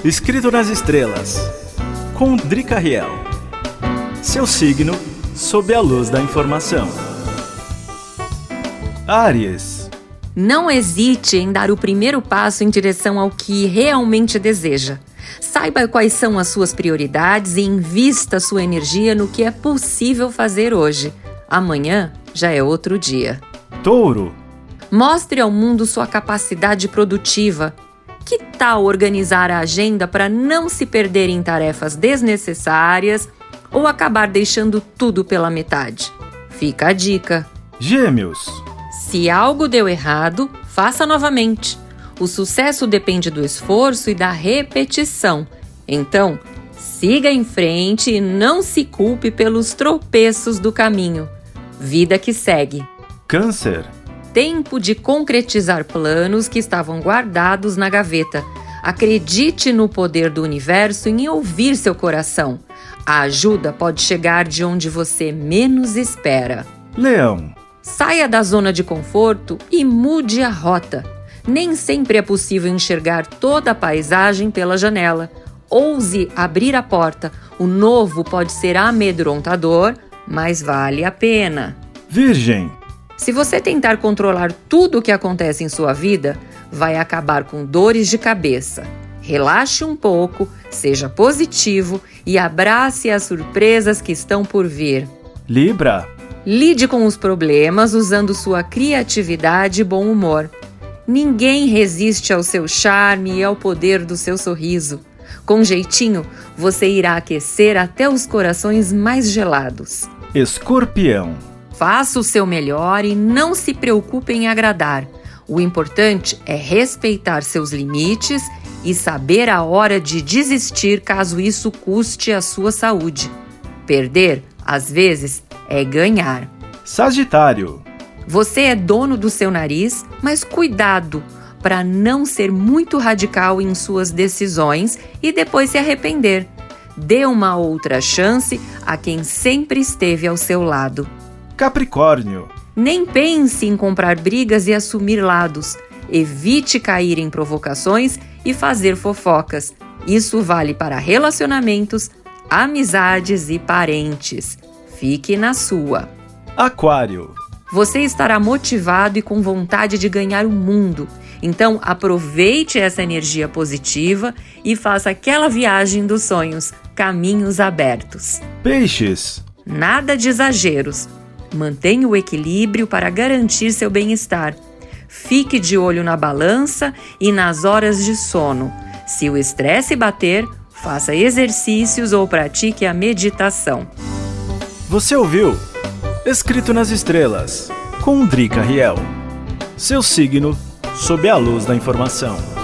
Escrito nas Estrelas, com Drica Riel. Seu signo sob a luz da informação. Áries. Não hesite em dar o primeiro passo em direção ao que realmente deseja. Saiba quais são as suas prioridades e invista sua energia no que é possível fazer hoje. Amanhã já é outro dia. Touro. Mostre ao mundo sua capacidade produtiva. Que tal organizar a agenda para não se perder em tarefas desnecessárias ou acabar deixando tudo pela metade? Fica a dica. Gêmeos. Se algo deu errado, faça novamente. O sucesso depende do esforço e da repetição. Então, siga em frente e não se culpe pelos tropeços do caminho. Vida que segue. Câncer. Tempo de concretizar planos que estavam guardados na gaveta. Acredite no poder do universo em ouvir seu coração. A ajuda pode chegar de onde você menos espera. Leão. Saia da zona de conforto e mude a rota. Nem sempre é possível enxergar toda a paisagem pela janela. Ouse abrir a porta. O novo pode ser amedrontador, mas vale a pena. Virgem. Se você tentar controlar tudo o que acontece em sua vida, vai acabar com dores de cabeça. Relaxe um pouco, seja positivo e abrace as surpresas que estão por vir. Libra. Lide com os problemas usando sua criatividade e bom humor. Ninguém resiste ao seu charme e ao poder do seu sorriso. Com jeitinho, você irá aquecer até os corações mais gelados. Escorpião. Faça o seu melhor e não se preocupe em agradar. O importante é respeitar seus limites e saber a hora de desistir caso isso custe a sua saúde. Perder, às vezes, é ganhar. Sagitário. Você é dono do seu nariz, mas cuidado para não ser muito radical em suas decisões e depois se arrepender. Dê uma outra chance a quem sempre esteve ao seu lado. Capricórnio. Nem pense em comprar brigas e assumir lados. Evite cair em provocações e fazer fofocas. Isso vale para relacionamentos, amizades e parentes. Fique na sua. Aquário. Você estará motivado e com vontade de ganhar o mundo. Então, aproveite essa energia positiva e faça aquela viagem dos sonhos, caminhos abertos. Peixes. Nada de exageros. Mantenha o equilíbrio para garantir seu bem-estar. Fique de olho na balança e nas horas de sono. Se o estresse bater, faça exercícios ou pratique a meditação. Você ouviu Escrito nas Estrelas, com Drica Riel. Seu signo sob a luz da informação.